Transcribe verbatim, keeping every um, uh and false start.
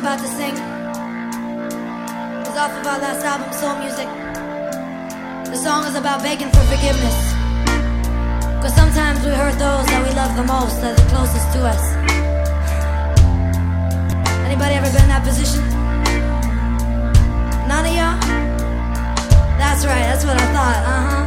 about to sing is off of our last album, Soul Music. The song is about begging for forgiveness, cause sometimes we hurt those that we love the most, that are the closest to us. Anybody ever been in that position? None of y'all? That's right, that's what I thought, uh-huh.